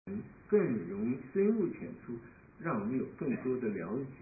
更容易深入浅出，让我们有更多的了解。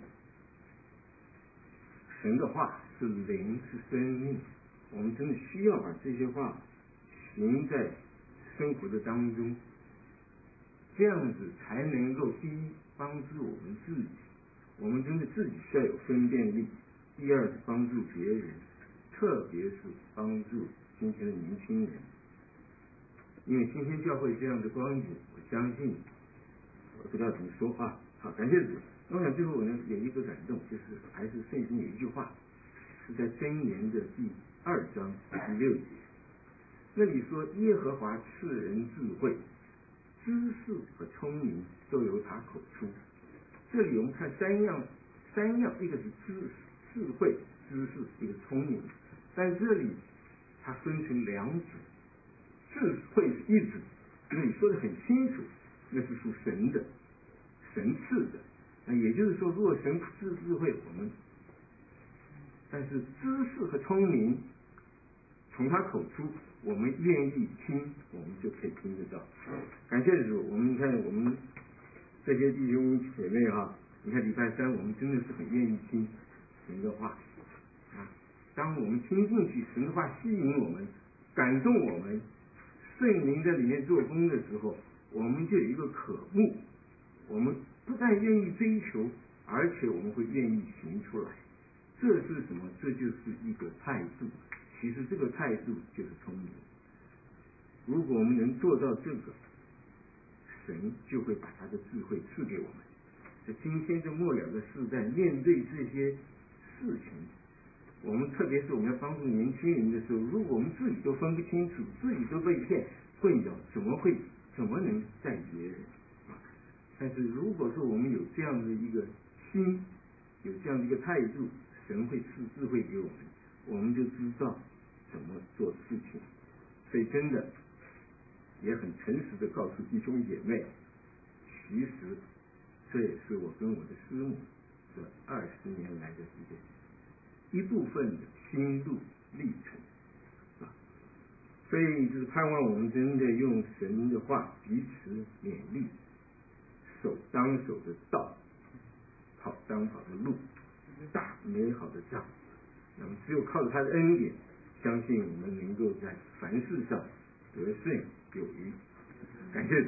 神的话是灵，是生命，我们真的需要把这些话行在生活的当中，这样子才能够第一帮助我们自己，我们真的自己需要有分辨力；第二是帮助别人，特别是帮助今天的年轻人。因为今天教会这样的光景，我相信，我不知道怎么说啊。好，感谢主。那我想最后呢，有一个感动，就是还是圣经有一句话，是在箴言的第2章第6节，那里说：耶和华赐人智慧，知识和聪明都由他口出。这里我们看三样，一个是智慧、知识，一个聪明。但这里它分成2组，智慧是一组，那里说得很清楚，那是属神的，神赐的。那也就是说，如果神赐智慧我们，但是知识和聪明从他口出，我们愿意听，我们就可以听得到。感谢主，我们看我们这些弟兄姐妹哈，你看礼拜3我们真的是很愿意听神的话啊。当我们听进去，神的话吸引我们，感动我们，圣灵在里面做工的时候，我们就有一个渴慕，我们不但愿意追求，而且我们会愿意行出来。这是什么？这就是一个态度。其实这个态度就是聪明。如果我们能做到这个，神就会把他的智慧赐给我们。在今天这末了的世代，面对这些事情，我们特别是我们要帮助年轻人的时候，如果我们自己都分不清楚，自己都被骗混淆，怎么能带别人啊？但是如果说我们有这样的一个心，有这样的一个态度，神会赐智慧给我们，我们就知道怎么做事情。所以真的也很诚实的告诉弟兄姐妹，其实这也是我跟我的师母这20年来的一部分的心路历程啊。所以就是盼望我们真的用神的话彼此勉励，手当手的道，跑当跑的路，打美好的仗。那么只有靠着他的恩典，相信我们能够在凡事上得胜有余。感谢主。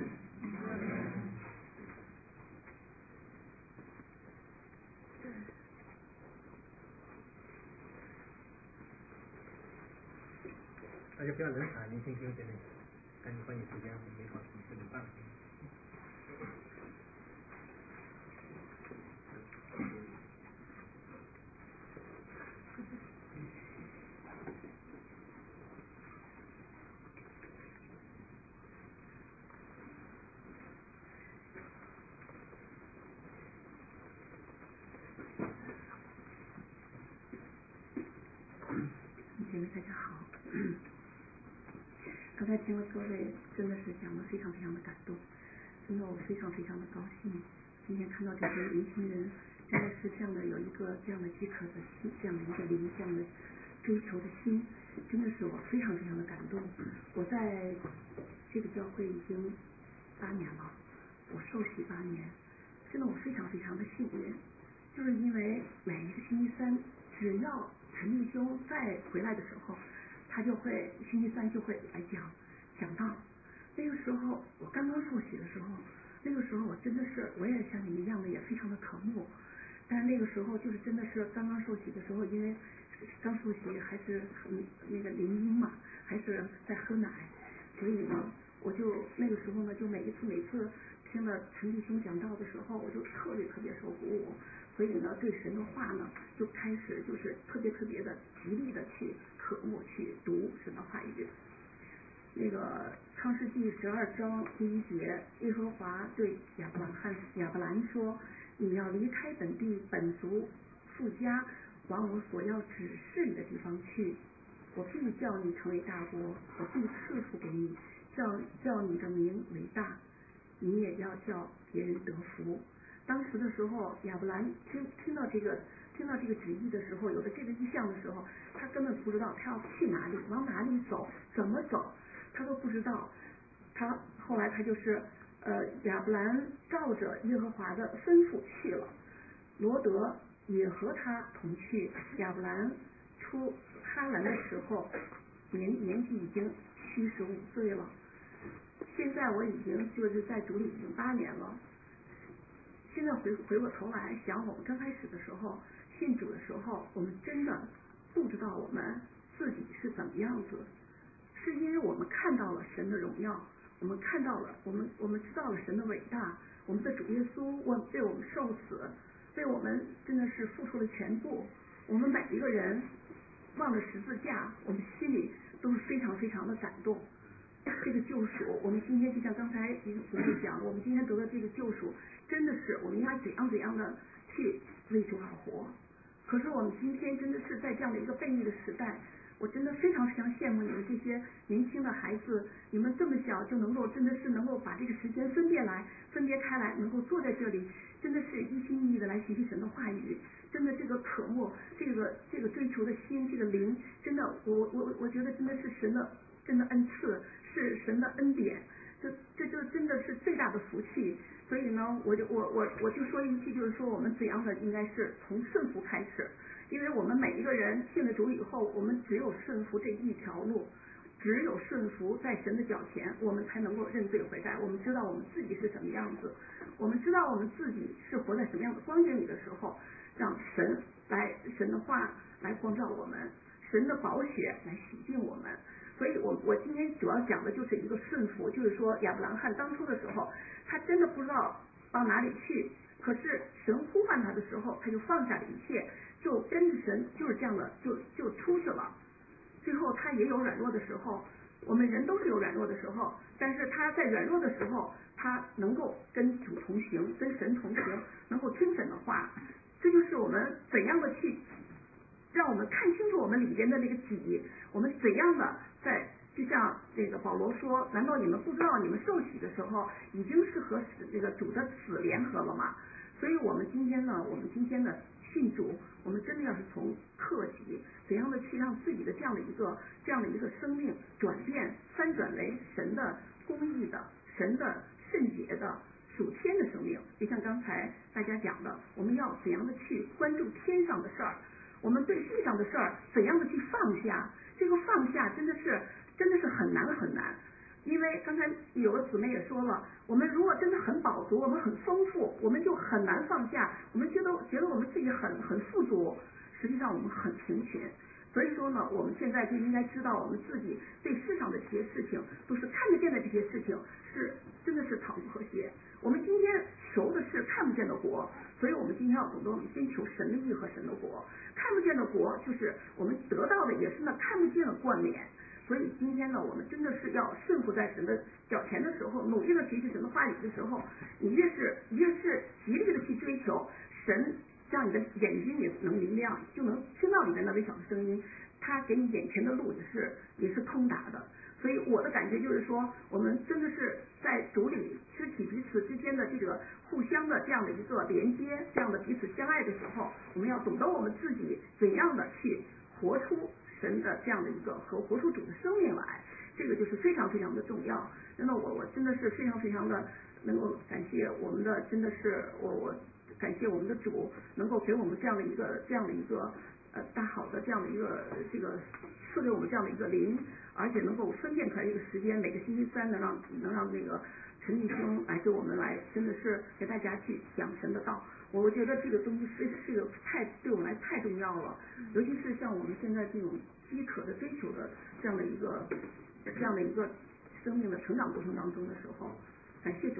大家不要冷场，年轻兄弟们，赶紧抓紧时间，我们美好的仪式能办。 姐妹大家好，刚才听了各位真的是讲得非常非常的感动，真的我非常非常的高兴，今天看到这些年轻人真的是这样的有一个这样的饥渴的心，这样的一个灵，这样的追求的心，真的是我非常非常的感动。我在这个教会已经8年了，我受洗8年，真的我非常非常的幸运，就是因为每一个星期三，只要陈弟兄再回来的时候，他就会星期三就会来讲道。那个时候我刚刚受洗的时候，那个时候我真的是我也像你们一样的也非常的渴慕，但是那个时候就是真的是刚刚受洗的时候，因为刚受洗还是那个灵婴嘛，还是在喝奶，所以呢我就那个时候呢就每次听了陈弟兄讲道的时候，我就特别受鼓舞，所以呢对神的话呢就开始就是特别的极力的去渴慕去读神的话语。那个创世纪12章第1节，耶和华对亚伯兰说，你要离开本地本族父家，往我所要指示你的地方去，我必叫你成为大国，我必赐福给你，叫你的名为大，你也要叫别人得福。当时的时候，亚伯兰听到这个旨意的时候，有了这个意象的时候，他根本不知道他要去哪里，往哪里走，怎么走，他都不知道。后来他就是亚伯兰照着耶和华的吩咐去了，罗德也和他同去。亚伯兰出哈兰的时候，年纪已经75岁了。现在我已经就是在主里已经8年了。现在回过头来想，我们刚开始的时候信主的时候，我们真的不知道我们自己是怎么样子，是因为我们看到了神的荣耀，我们看到了我们知道了神的伟大，我们的主耶稣为我们受死，为我们真的是付出了全部。我们每一个人望着十字架，我们心里都是非常非常的感动。这个救赎，我们今天就像刚才一个姊妹讲，我们今天得到这个救赎，真的是我们应该怎样的去为主而活。可是我们今天真的是在这样的一个悖逆的时代，我真的非常非常羡慕你们这些年轻的孩子，你们这么小就能够真的是能够把这个时间分别开来，能够坐在这里，真的是一心一意的来学习神的话语。真的这个渴慕，这个追求的心，这个灵，真的我觉得真的是神的真的恩赐，是神的恩典，这就真的是最大的福气。所以呢，我就说一句，就是说我们怎样的应该是从顺服开始，因为我们每一个人信了主以后，我们只有顺服这一条路，只有顺服在神的脚前，我们才能够认罪悔改。我们知道我们自己是什么样子，我们知道我们自己是活在什么样的光景里的时候，让神的话来光照我们，神的宝血来洗净我们。所以我今天主要讲的就是一个顺服，就是说亚伯兰汉当初的时候，他真的不知道到哪里去，可是神呼唤他的时候，他就放下了一切，就跟着神，就是这样的就出去了。最后他也有软弱的时候，我们人都是有软弱的时候，但是他在软弱的时候，他能够跟主同行，跟神同行，能够听神的话。这就是我们怎样的去让我们看清楚我们里边的那个己，我们怎样的就像那个保罗说，难道你们不知道你们受洗的时候已经是和这个主的死联合了吗？所以我们今天的信主，我们真的要是从克己，怎样的去让自己的这样的一个生命转变翻转为神的公义的、神的圣洁的属天的生命。就像刚才大家讲的，我们要怎样的去关注天上的事儿，我们对地上的事儿怎样的去放下。这个放下真的是很难很难。因为刚才有个姊妹也说了，我们如果真的很饱足，我们很丰富，我们就很难放下，我们觉得我们自己很富足，实际上我们很贫穷。所以说呢，我们现在就应该知道，我们自己对世上的这些事情都是看得见的，这些事情是真的是草木和谐。我们今天求的是看不见的国，所以我们今天要懂得，我们先求神的义和神的国。看不见的国就是我们得到的，也是那看不见的冠冕。所以今天呢，我们真的是要顺服在神的脚前的时候，努力的学习神的话语的时候，你越是极力的去追求神，让你的眼睛也能明亮，就能听到里面那微小的声音，他给你眼前的路也是通达的。所以我的感觉就是说，我们真的是在主里肢体彼此之间的这个互相的这样的一个连接，这样的彼此相爱的时候，我们要懂得我们自己怎样的去活出神的这样的一个和活出主的生命来，这个就是非常非常的重要。那么我真的是非常非常的能够感谢我们的，真的是我感谢我们的主能够给我们这样的一个大好的这样的一个这个赐给我们这样的一个灵，而且能够分辨出来一个时间，每个星期三能让那个陈弟兄来给我们来，真的是给大家去讲神的道。我觉得这个东西这个对我们来太重要了，尤其是像我们现在这种饥渴的追求的这样的一个生命的成长过程当中的时候，感谢主。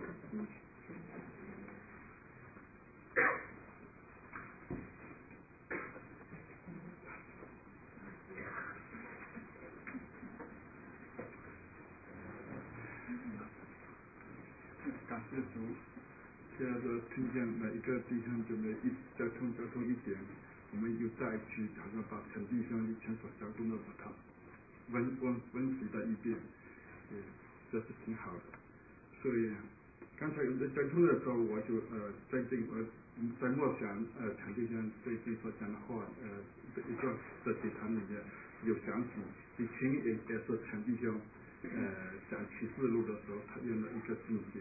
感谢主，现在的听见每一个弟兄姊妹交通一点，我们又再去好像把陈弟兄以前所交通的把它温习在一遍，这是挺好的。所以刚才交通的时候，我就在默想陈弟兄最近所讲的话，一个在祭坛里面有想起以前也是陈弟兄讲启示录的时候，他用了一个境界，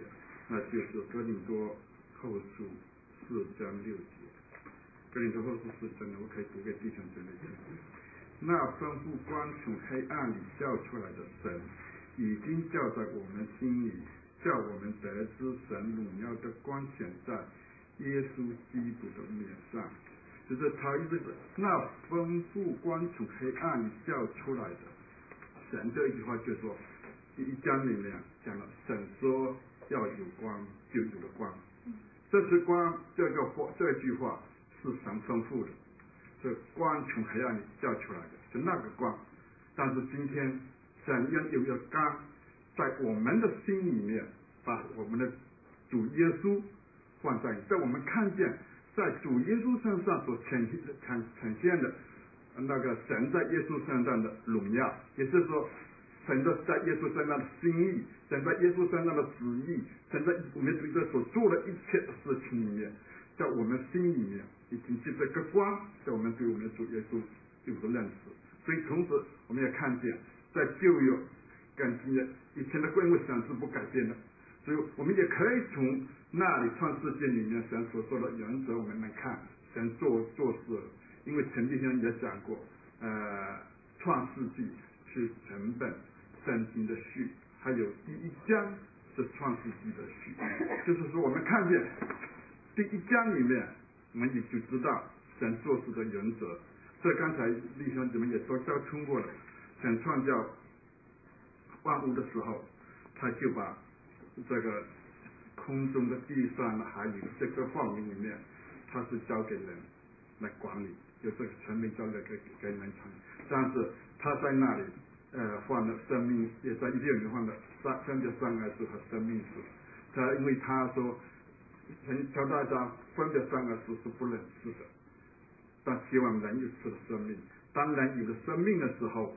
那就是哥林多后书4章6节。哥林多后书4章，我可以读给弟兄姊妹听。那吩咐光从黑暗里叫出来的神，已经叫在我们心里，叫我们得知神荣耀的光显在耶稣基督的面上。就是他意思是，那吩咐光从黑暗里叫出来的神，这一句话就说第1章里面讲了，神说要有光，就有了光。这是光，这句话是神吩咐的，是光从黑暗里叫出来的，是那个光。但是今天神要有一个光在我们的心里面，把我们的主耶稣放在我们看见在主耶稣身上所呈现的那个神在耶稣身上的荣耀，也就是说神在耶稣身上的心意，神在耶稣身上的旨意，神在我们这所做的一切的事情里面，在我们心里面已经是这个光，在我们对我们的主耶稣有个认识。所以同时我们也看见在旧约跟今天以前的规模神是不改变的，所以我们也可以从那里创世纪里面神所说的原则我们能看神做事。因为陈弟兄也讲过创世纪是整本圣经的序，还有第1章是创世纪的序，就是说我们看见第1章里面我们也就知道神做事的原则。这刚才弟兄姊妹也都通过了，神创造万物的时候，他就把这个空中的地上的海里的这个范围里面，他是交给人来管理，有这个权柄交给人管理。但是他在那里放了生命，也在6里放了分别善恶树和生命树。他因为他说神教大家分别善恶树是不能吃的，但希望人有吃的生命。当人有了生命的时候，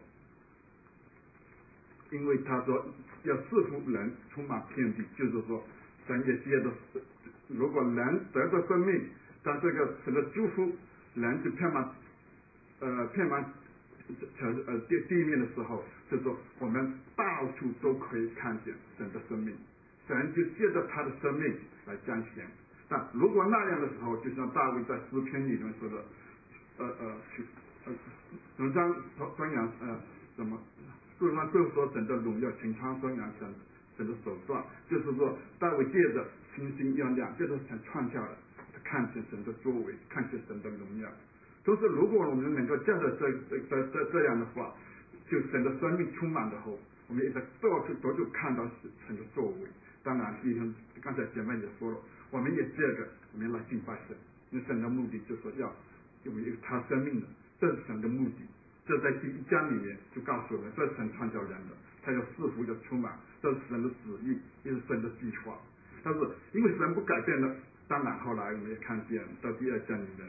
因为他说要赐福人充满遍地，就是说神也接着，如果人得到生命，当这个神的祝福人就遍满地面的时候，就是说我们到处都可以看见神的生命，神就借着他的生命来彰显。但如果那样的时候，就像大卫在诗篇里面说的文章传扬什么路上就说神的荣耀，请传传扬神的手段，就是说大卫借着星星月亮，借着神创造的，看见神的作为，看见神的荣耀。同时如果我们能够借着这样的话，就神的生命充满的后，我们一直到处看到神的作为。当然弟兄刚才姐妹也说了，我们也借着我们来敬拜神，因为神的目的就是说要有他生命的，这是神的目的。这在第1章里面就告诉我们，这是神创造人的，他要赐福要充满，这是神的旨意，也是神的计划。但是因为神不改变的，当然后来我们也看见到第2章里面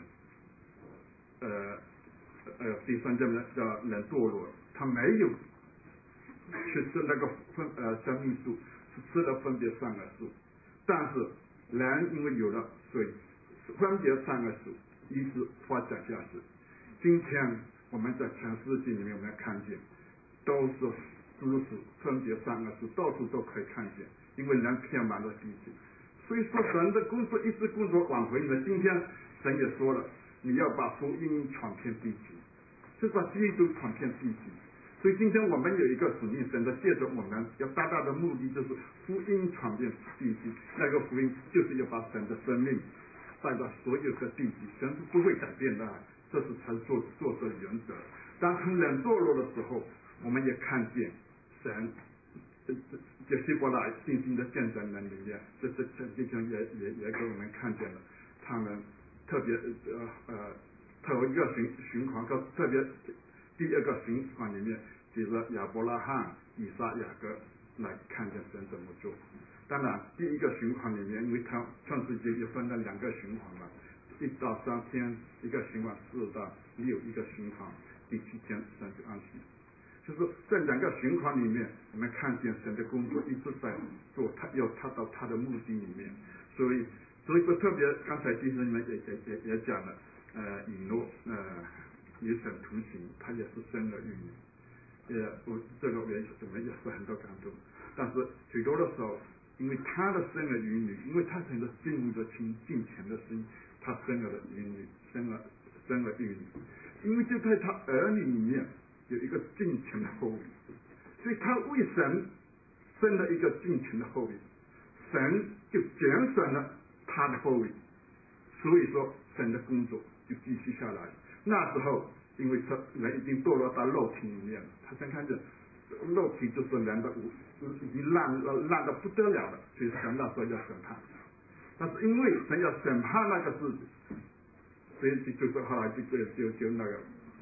第3章的人堕落，他没有去吃那个生命树，是吃了分别善恶树。但是人因为有了水分别善恶树，一直发展下去。今天我们在全世界里面我们要看见都是知识分别善恶树，到处都可以看见，因为人遍满了地球。所以说神的工作一直工作挽回呢。今天神也说了，你要把福音传遍地球，就把基督传遍地球。所以今天我们有一个使命，神的借着我们要达到的目的就是福音传遍地球。那个福音就是要把神的生命带到所有的地球，神是不会改变的，这是他做事的原则。当从人堕落的时候，我们也看见神这希伯来信心的见证人里面，这弟兄也给我们看见了，他们特别头一个循环，特别第2个循环里面，就是亚伯拉罕、以撒、雅各来看见神怎么做。当然第1个循环里面，因为他创世纪也分了2个循环嘛，1到3天一个循环，4到6一个循环，第7天神就安息。就是这2个循环里面，我们看见神的工作一直在做，他要达到他的目的里面。所以说特别刚才弟兄们也讲了，以诺与神同行，他也是生儿育女，这个我们也是很多感动。但是许多的时候因为他的生儿育女，因为他成了敬畏的心、敬虔的心，他生儿育女，因为就在他儿女里面有一个敬虔的后裔，所以他为神生了一个敬虔的后裔，神就拣选了他的后裔，所以说神的工作就继续下来。那时候因为人已经堕落到肉体里面了，他先看见肉体就是人的已经烂得不得了了，所以神那时候要审判。但是因为神要审判那个事情，所以就是后来就那个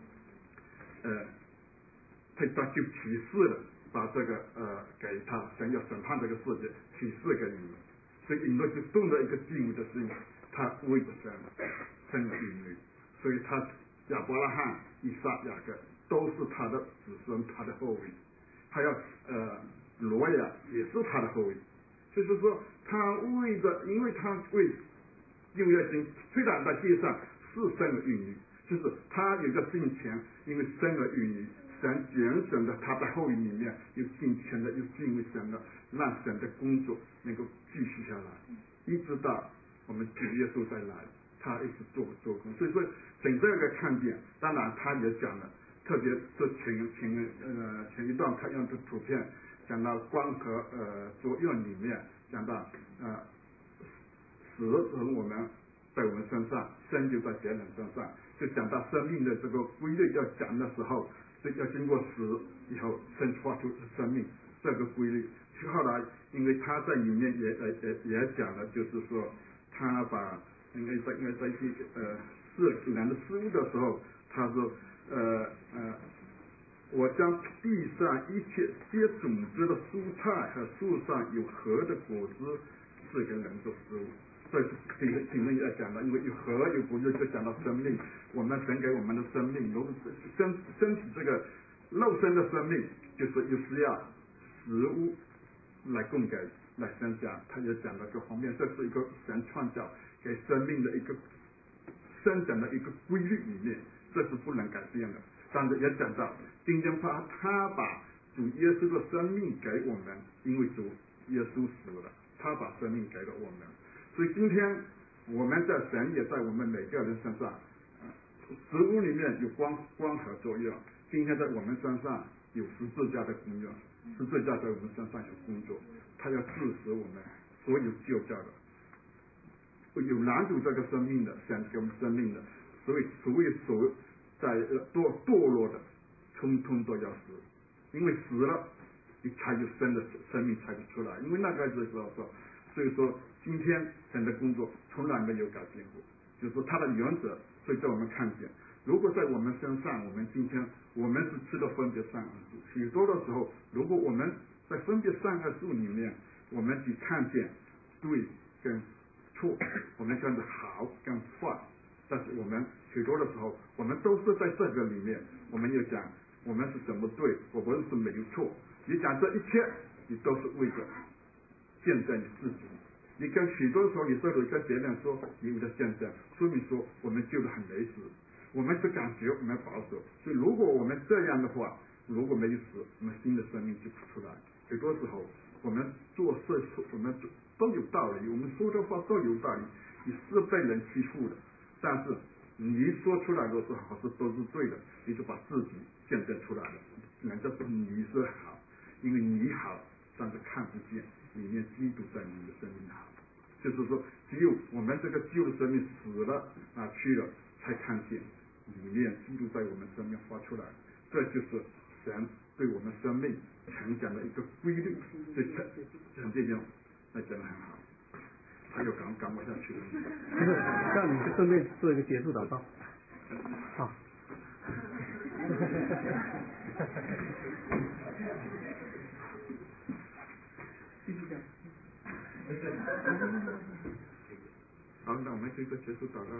他就启示了，把这个给他神要审判这个世界启示给你们，所以以诺就动了一个敬畏的心，他为着神生了儿女，所以他亚伯拉罕、以撒、雅各都是他的子孙，他的后裔。他要挪亚也是他的后裔，就是说他为着，因为他为敬畏心，虽然在地上是生了儿女，就是他有个敬虔，因为生了儿女，神拣选的他的后裔里面有敬虔的，有敬畏神的，让神的工作能够继续下来，一直到我们主耶稣再来，他一直做工。所以说整个看见，当然他也讲了。特别是前一段看用的图片，讲到光和作用里面，讲到死从我们在我们身上，生就在别人身上，就讲到生命的这个规律要讲的时候，是要经过死以后生发出生命这个规律。后来因为他在里面也讲了，就是说他把因为在是人的事物的时候，他说我将地上一切结种子的蔬菜和树上有核的果子是给人做食物。这是里面也讲到，因为有核有果子就讲到生命，我们神给我们的生命，如果身体这个肉身的生命，就是又是要食物来供给来生长。他也讲到这方面，这是一个神创造给生命的一个生长的一个规律里面，这是不能改变的。但是也讲到今天他把主耶稣的生命给我们，因为主耶稣死了，他把生命给了我们，所以今天我们在神也在我们每个人身上，食物里面有光合作用，今天在我们身上有十字架的功用，十字架在我们身上有工作，他要致死我们所有旧教的，有拦阻这个生命的，神给我们生命的，所以在堕落的通通都要死，因为死了你才有生命才会出来，因为那个时候说，所以说今天神的工作从来没有改变过，就是他的原则，所以在我们看见，如果在我们身上，我们今天我们是吃的分别善恶树，许多的时候，如果我们在分别善恶树里面，我们只看见对跟错，我们看着好跟坏，但是我们许多的时候，我们都是在这个里面，我们又讲我们是怎么对，我们是没有错。你讲这一切，你都是为着见证你自己。你跟许多时候，你说你跟别人说你有的见证，说明说我们救得很雷死，我们是感觉我们保守。所以如果我们这样的话，如果没有死，我们新的生命就不出来。许多时候我们做事我们都有道理，我们说的话都有道理，你是被人欺负的。但是你一说出来的时候都是对的，你就把自己见证出来了，人家说你是好，因为你好，但是看不见里面基督在你的生命好，就是说只有我们这个旧的生命死了去了，才看见里面基督在我们生命发出来，这就是神对我们生命成长的一个规律。对陈这边那讲得很好，他又赶我下去了。 让你顺便做一个结束祷告。好。继续讲。 好，那我们这个结束祷告。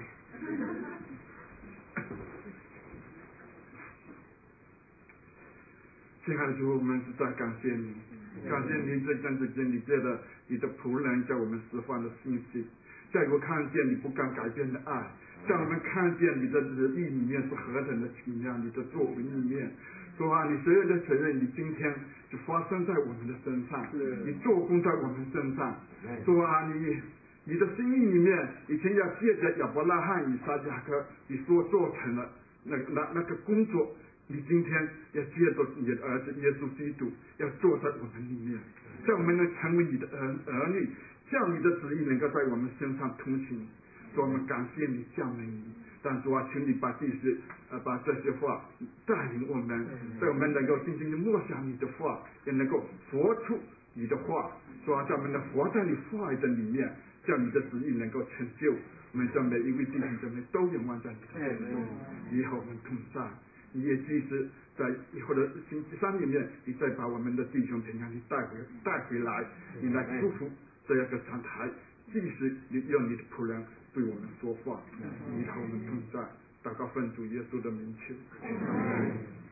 亲爱的主，我们实在感谢你，感谢你这段时间你借着你的仆人叫我们释放的信息，叫我看见你不敢改变的爱，叫我们看见你的旨意里面是何等的奇妙，你的作为里面主啊，你所有的责任，你今天就发生在我们的身上，你做工在我们身上。主啊，你的心意里面以前要借着亚伯拉罕、以撒、雅各，你所做成了那个工作，你今天要借着你的儿子耶稣基督，要坐在我们里面，叫我们能成为你的儿女，叫你的旨意能够在我们身上通行。主，我们感谢你，赞美你。但主啊，请你把这些话带领我们，在我们能够静静的默想你的话，也能够活出你的话。主啊，在我们的活在你话语的里面，叫你的旨意能够成就。我们将每一位弟兄姊妹都仰望在你的手中，你和我们同在。你也即使在以后的星期三里面，你再把我们的弟兄平安地带回来，你来祝福这样一个长台。即使你用你的仆人对我们说话，你和我们同在。祷告奉主耶稣的名求。